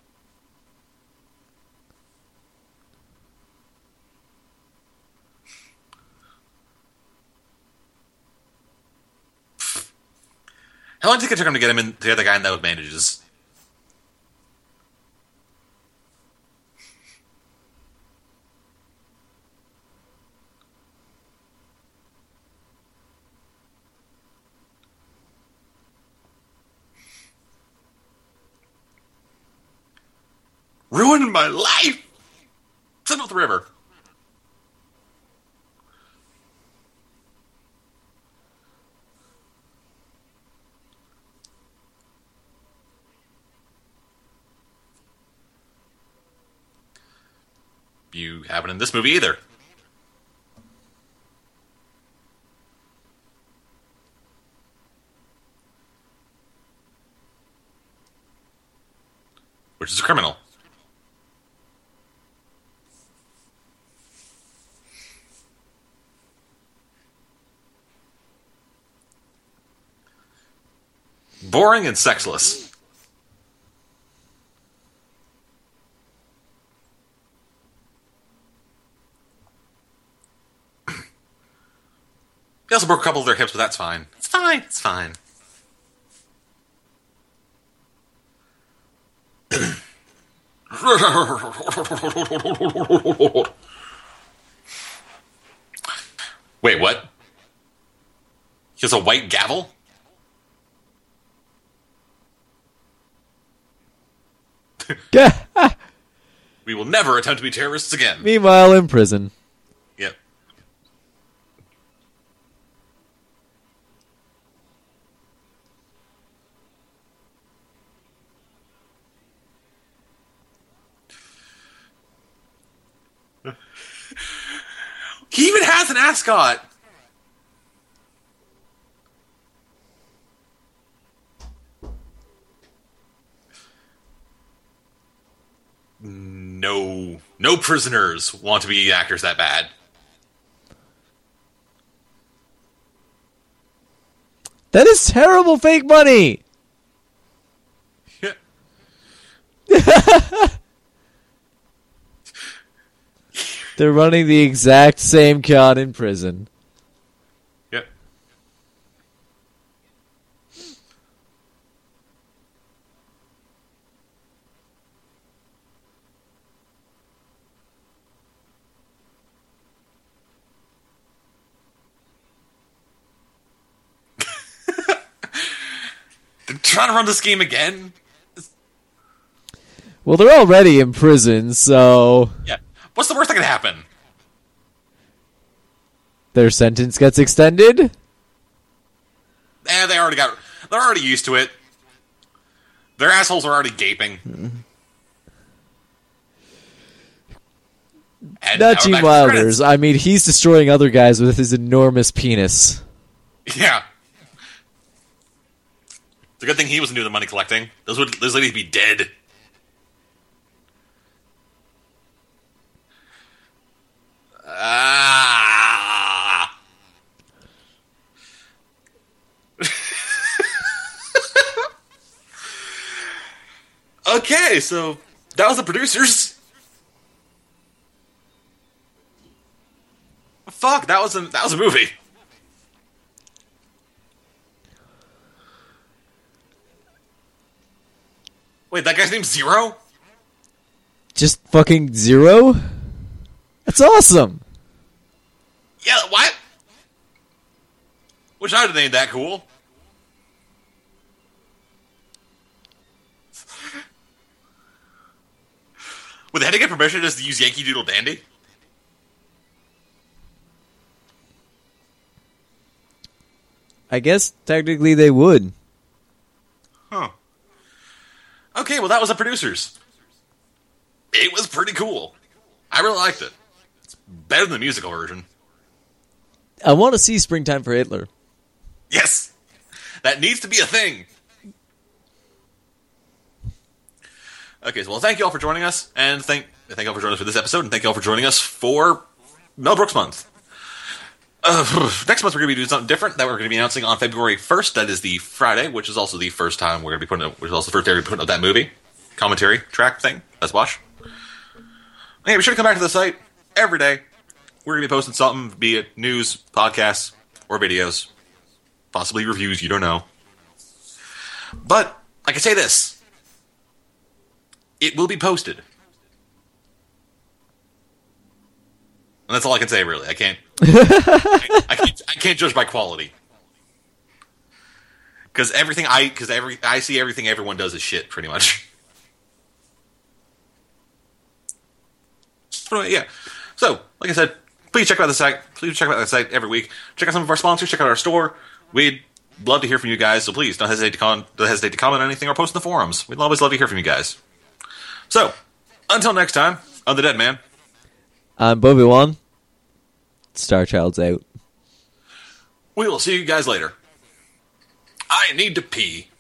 How long did it take him to get him in the other guy in those bandages? Ruined my life! Send off the river. You haven't in this movie either. which is a criminal. Boring and sexless. He also broke a couple of their hips, but that's fine. It's fine. It's fine. Wait, what? He has a white gavel? We will never attempt to be terrorists again. Meanwhile, in prison. Yep. He even has an ascot. No prisoners want to be actors that bad. That is terrible fake money. They're running the exact same con in prison. Yep. They're trying to run the scheme again. Well, they're already in prison, so... Yeah. What's the worst that could happen? Their sentence gets extended? They're already used to it. Their assholes are already gaping. And not Gene Wilder's. I mean, he's destroying other guys with his enormous penis. Yeah. It's a good thing he wasn't doing the money collecting. Those ladies would be dead. Okay, so that was the producers. Fuck, that was a movie. Wait, that guy's name's Zero? Just fucking Zero? That's awesome. Yeah, what? Wish I'd have named that cool. Would they have to get permission just to use Yankee Doodle Dandy? I guess technically they would. Huh. Okay, well that was the producers. It was pretty cool. I really liked it. It's better than the musical version. I want to see Springtime for Hitler. Yes! That needs to be a thing. Okay, so well, thank you all for joining us, and thank you all for joining us for this episode, and thank you all for joining us for Mel Brooks Month. Next month we're going to be doing something different that we're going to be announcing on February 1st. That is the Friday, which is also the first time we're going to be putting up, which is also the first day we're putting up that movie commentary track thing. Let's watch. Okay, be sure to come back to the site every day. We're going to be posting something, be it news, podcasts, or videos, possibly reviews. You don't know, but I can say this. It will be posted. And that's all I can say, really. I can't I can't judge by quality. Because I see everything everyone does is shit, pretty much. But yeah. So, like I said, please check out the site. Please check out the site every week. Check out some of our sponsors. Check out our store. We'd love to hear from you guys, so please don't hesitate to comment on anything or post in the forums. We'd always love to hear from you guys. So, until next time, I'm the Dead Man. I'm Bobby Wan. Star Child's out. We will see you guys later. I need to pee.